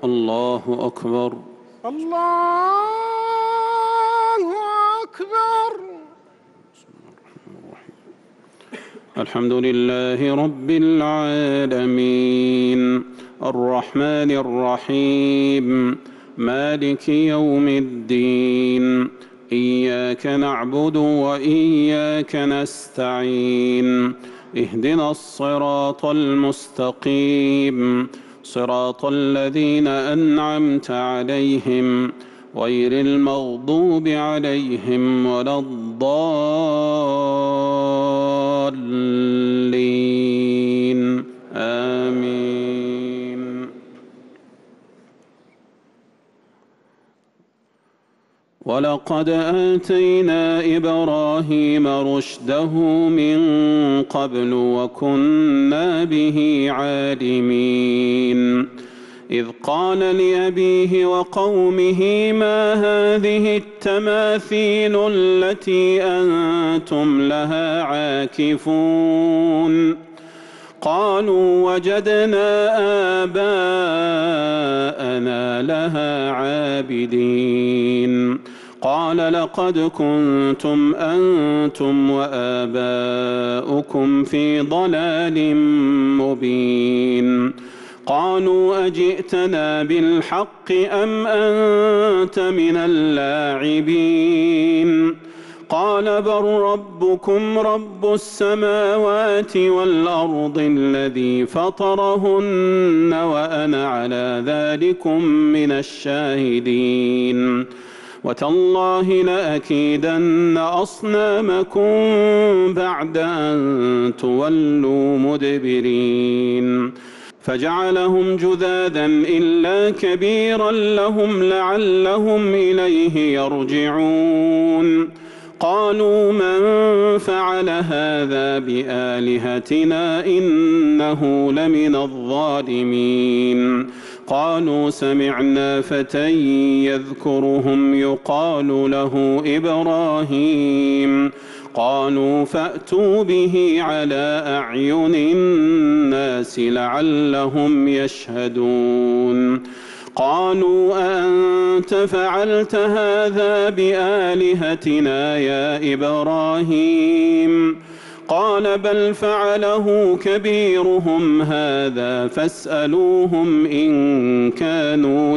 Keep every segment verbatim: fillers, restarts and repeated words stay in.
الله أكبر. الله أكبر. الحمد لله رب العالمين الرحمن الرحيم مالك يوم الدين إياك نعبد وإياك نستعين اهدنا الصراط المستقيم صراط الذين أنعمت عليهم غير المغضوب عليهم ولا الضالين آمين. ولقد آتينا إبراهيم رشده من قبل وكنا به عالمين إذ قال لأبيه وقومه ما هذه التماثيل التي أنتم لها عاكفون قالوا وجدنا آباءنا لها عابدين قال لقد كنتم أنتم وآباؤكم في ضلال مبين قالوا أجئتنا بالحق أم أنت من اللاعبين قال بل ربكم رب السماوات والأرض الذي فطرهن وأنا على ذلكم من الشاهدين وتالله لأكيدن أصنامكم بعد أن تولوا مدبرين فجعلهم جذاذا إلا كبيرا لهم لعلهم إليه يرجعون قالوا من فعل هذا بآلهتنا إنه لمن الظالمين قالوا سمعنا فتى يذكرهم يقال له إبراهيم قالوا فأتوا به على أعين الناس لعلهم يشهدون قالوا أأنت فعلت هذا بآلهتنا يا إبراهيم قال بل فعله كبيرهم هذا فاسألوهم إن كانوا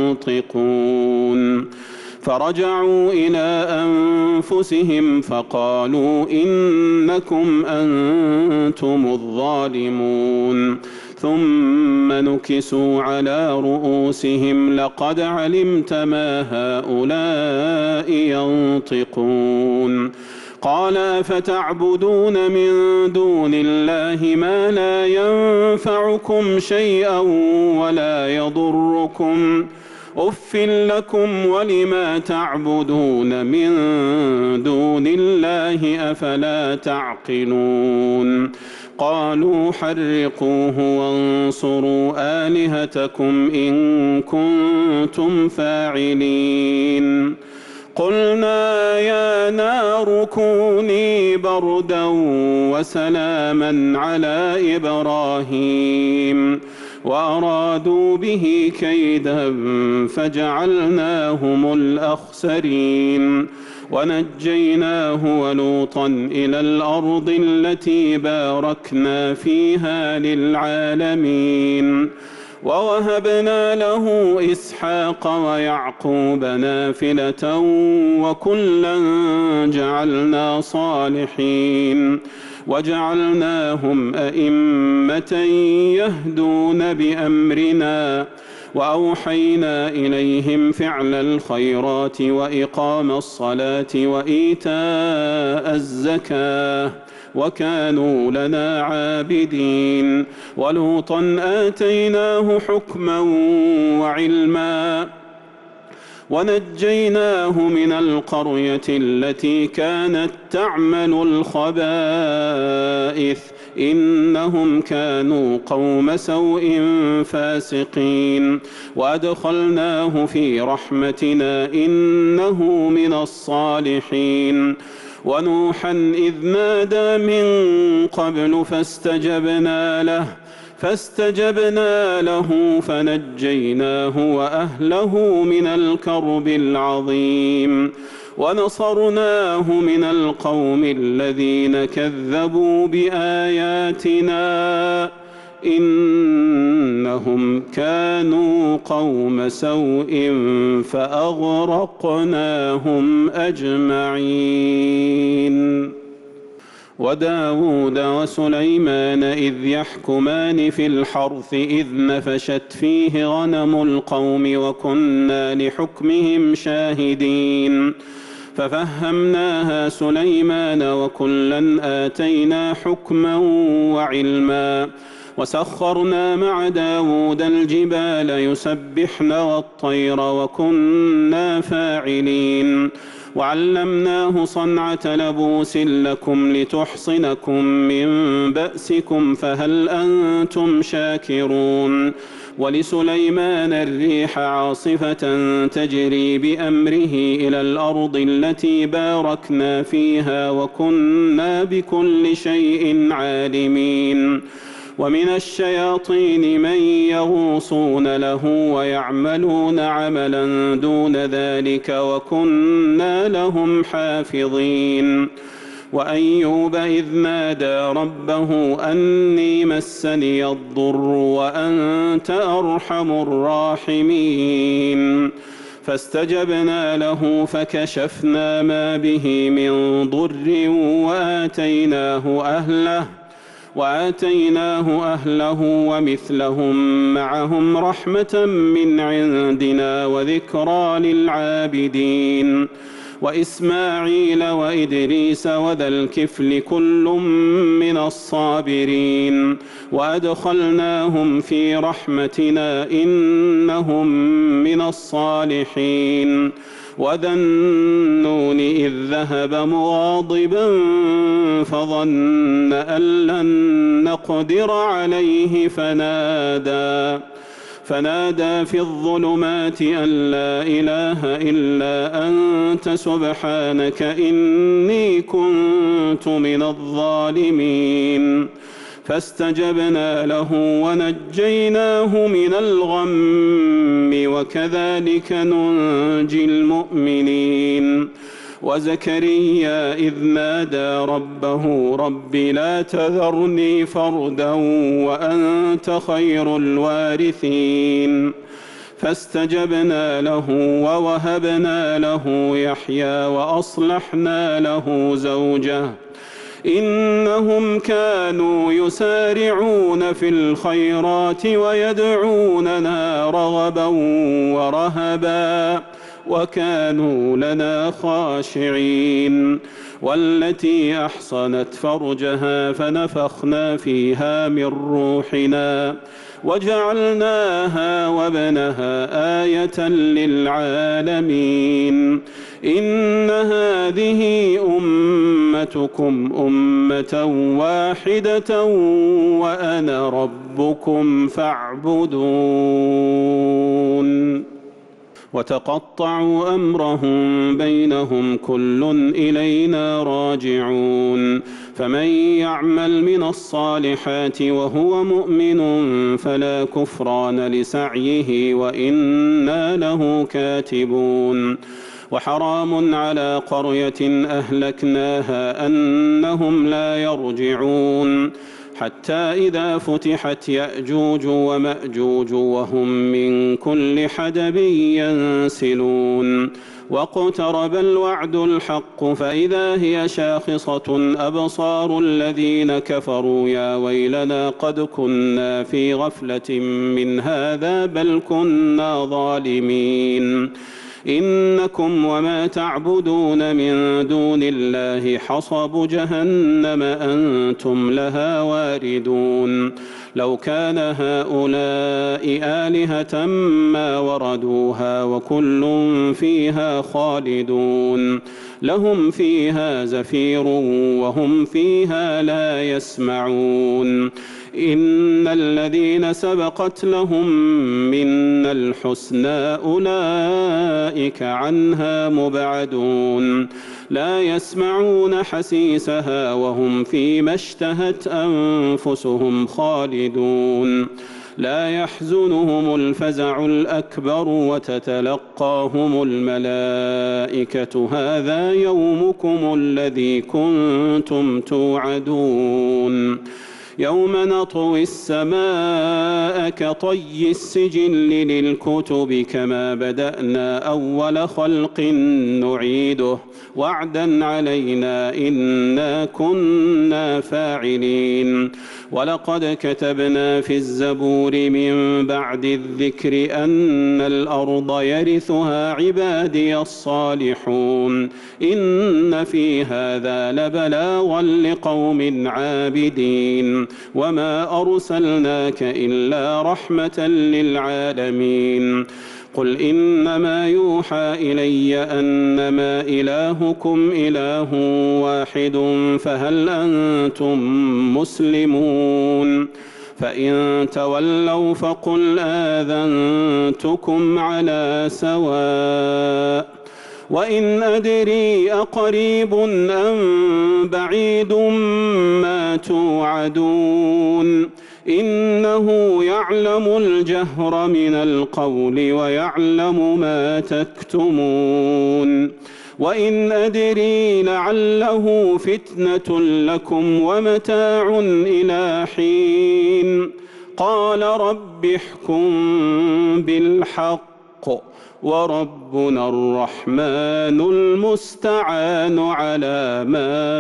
ينطقون فرجعوا إلى أنفسهم فقالوا إنكم أنتم الظالمون ثم نكسوا على رؤوسهم لقد علمت ما هؤلاء ينطقون قال أفتعبدون من دون الله ما لا ينفعكم شيئا ولا يضركم أف لكم ولما تعبدون من دون الله أفلا تعقلون قالوا حرقوه وانصروا آلهتكم إن كنتم فاعلين قلنا يا نار كوني بردا وسلاما على إبراهيم وأرادوا به كيدا فجعلناهم الأخسرين ونجيناه ولوطا إلى الأرض التي باركنا فيها للعالمين ووهبنا له إسحاق ويعقوب نافلة وكلا جعلنا صالحين وجعلناهم أئمة يهدون بأمرنا وأوحينا إليهم فعل الخيرات وإقام الصلاة وإيتاء الزكاة وكانوا لنا عابدين ولوطا آتيناه حكما وعلما ونجيناه من القرية التي كانت تعمل الخبائث إنهم كانوا قوم سوء فاسقين وأدخلناه في رحمتنا إنه من الصالحين ونوحا إذ نادى من قبل فاستجبنا له فاستجبنا له فنجيناه وأهله من الكرب العظيم ونصرناه من القوم الذين كذبوا بآياتنا إنهم كانوا قوم سوء فأغرقناهم أجمعين. وداود وسليمان إذ يحكمان في الحرث إذ نفشت فيه غنم القوم وكنا لحكمهم شاهدين ففهمناها سليمان وكلا آتينا حكما وعلما وسخرنا مع داود الجبال يسبحن والطير وكنا فاعلين وعلمناه صنعة لبوس لكم لتحصنكم من بأسكم فهل أنتم شاكرون. ولسليمان الريح عاصفة تجري بأمره إلى الأرض التي باركنا فيها وكنا بكل شيء عالمين. ومن الشياطين من يغوصون له ويعملون عملا دون ذلك وكنا لهم حافظين. وأيوب إذ نادى ربه أني مسني الضر وأنت أرحم الراحمين فاستجبنا له فكشفنا ما به من ضر وآتيناه أهله وآتيناه أهله ومثلهم معهم رحمة من عندنا وذكرى للعابدين. وإسماعيل وإدريس وذا الكفل كل من الصابرين وأدخلناهم في رحمتنا إنهم من الصالحين. وذا النون إذ ذهب مغاضبا فظن أن لن نقدر عليه فنادى فنادى في الظلمات أن لا إله إلا أنت سبحانك إني كنت من الظالمين فاستجبنا له ونجيناه من الغم وكذلك ننجي المؤمنين. وزكريا إذ نادى ربه رب لا تذرني فردا وأنت خير الوارثين فاستجبنا له ووهبنا له يحيى وأصلحنا له زوجه إنهم كانوا يسارعون في الخيرات ويدعوننا رغبا ورهبا وكانوا لنا خاشعين. والتي أحصنت فرجها فنفخنا فيها من روحنا وجعلناها وابنها آية للعالمين. إن هذه أمتكم أمة واحدة وأنا ربكم فاعبدون. وتقطعوا أمرهم بينهم كل إلينا راجعون. فمن يعمل من الصالحات وهو مؤمن فلا كفران لسعيه وإنا له كاتبون. وحرام على قرية أهلكناها أنهم لا يرجعون حتى إذا فتحت يأجوج ومأجوج وهم من كل حدب ينسلون. واقترب الوعد الحق فإذا هي شاخصة أبصار الذين كفروا يا ويلنا قد كنا في غفلة من هذا بل كنا ظالمين. إنكم وما تعبدون من دون الله حصب جهنم أنتم لها واردون. لو كان هؤلاء آلهة ما وردوها وكل فيها خالدون. لهم فيها زفير وهم فيها لا يسمعون. إن الذين سبقت لهم منا الحسنى أولئك عنها مبعدون لا يسمعون حسيسها وهم فيما اشتهت أنفسهم خالدون لا يحزنهم الفزع الأكبر وتتلقاهم الملائكة هذا يومكم الذي كنتم توعدون يوم نطوي السماء كطي السجل للكتب كما بدأنا أول خلق نعيده وعدا علينا إنا كنا فاعلين ولقد كتبنا في الزبور من بعد الذكر أن الأرض يرثها عبادي الصالحون إن في هذا لبلاغا لقوم عابدين وما أرسلناك إلا رحمة للعالمين قل إنما يوحى إلي أنما إلهكم إله واحد فهل أنتم مسلمون فإن تولوا فقل آذنتكم على سواء وإن أدري أقريب أم بعيد ما توعدون إنه يعلم الجهر من القول ويعلم ما تكتمون وإن أدري لعله فتنة لكم ومتاع إلى حين قال رب احكم بالحق وربنا الرحمن المستعان على ما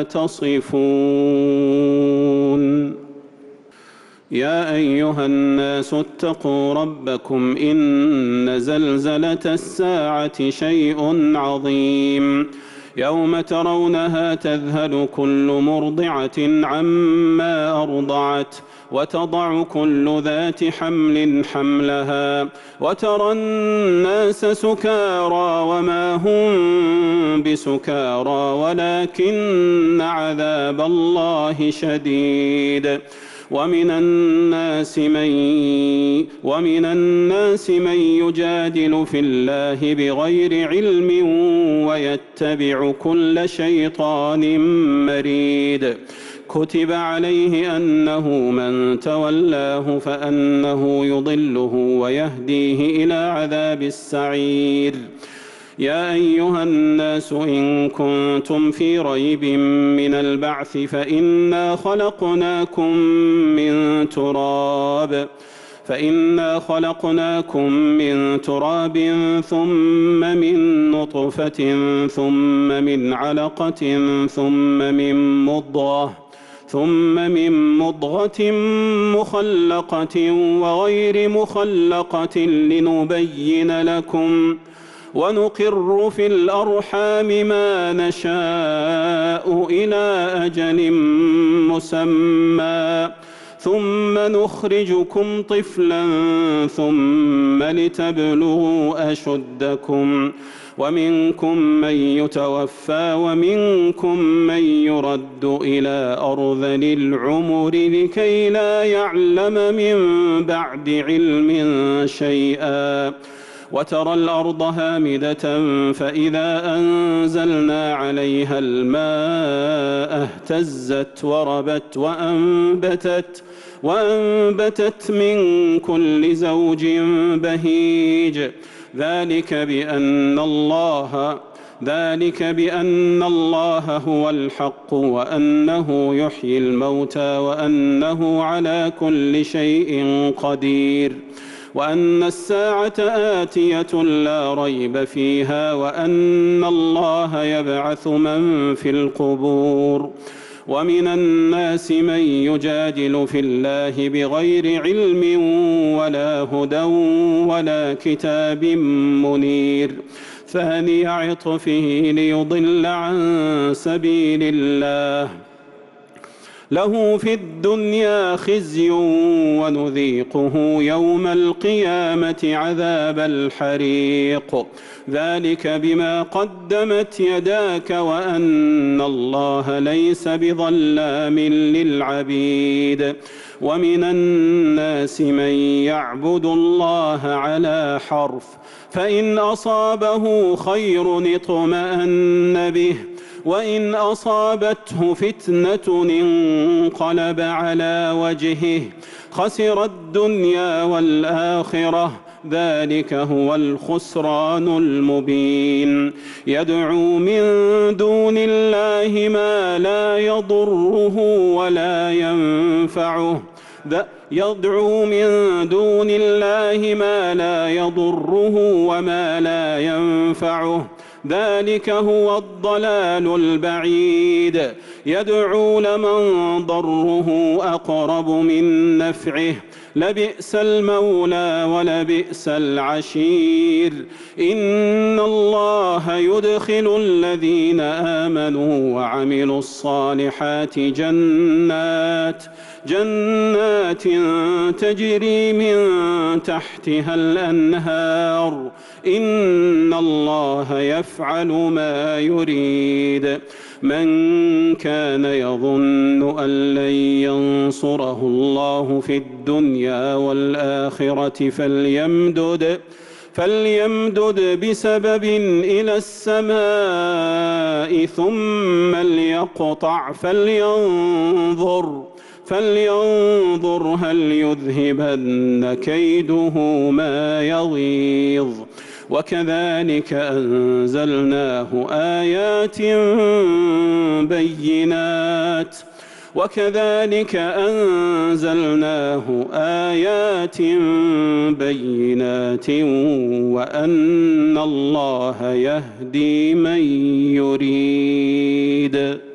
تصفون يا أيها الناس اتقوا ربكم إن زلزلة الساعة شيء عظيم يوم ترونها تذهل كل مرضعة عما أرضعت وتضع كل ذات حمل حملها وترى الناس سكارى وما هم بسكارى ولكن عذاب الله شديد ومن الناس من ومن الناس من يجادل في الله بغير علم ويتبع كل شيطان مريد كتب عليه أنه من تولاه فأنه يضله ويهديه إلى عذاب السعير يا أيها الناس إن كنتم في ريب من البعث فإنا خلقناكم من تراب فإنا خلقناكم من تراب ثم من نطفة ثم من علقة ثم من مضغة ثم من مضغة مخلقة وغير مخلقة لنبين لكم ونقر في الأرحام ما نشاء إلى أجل مسمى ثم نخرجكم طفلا ثم لتبلغوا أشدكم ومنكم من يتوفى ومنكم من يرد إلى أرذل العمر لكي لا يعلم من بعد علم شيئا وترى الأرض هامدة فإذا أنزلنا عليها الماء اهتزت وربت وأنبتت وأنبتت من كل زوج بهيج ذلك بأن الله ذلك بأن الله هو الحق وأنه يحيي الموتى وأنه على كل شيء قدير وأن الساعة آتية لا ريب فيها وأن الله يبعث من في القبور ومن الناس من يجادل في الله بغير علم ولا هدى ولا كتاب منير ثاني عطفه ليضل عن سبيل الله له في الدنيا خزي ونذيقه يوم القيامة عذاب الحريق ذلك بما قدمت يداك وأن الله ليس بظلام للعبيد ومن الناس من يعبد الله على حرف فإن أصابه خير اطمأن به وإن أصابته فتنة انقلب على وجهه خسر الدنيا والآخرة ذلك هو الخسران المبين يدعو من دون الله ما لا يضره ولا ينفعه يدعو من دون الله ما لا يضره وما لا ينفعه ذلك هو الضلال البعيد يدعو لمن ضره أقرب من نفعه لبئس المولى ولبئس العشير إن الله يدخل الذين آمنوا وعملوا الصالحات جنات جنات تجري من تحتها الأنهار إن الله يفعل ما يريد من كان يظن أن لن ينصره الله في الدنيا والآخرة فليمدد فليمدد بسبب إلى السماء ثم ليقطع فلينظر فلينظر هل يذهبن كيده ما يغيظ وكذلك أنزلناه آيات بينات وكذلك أنزلناه آيات بينات وأن الله يهدي من يريد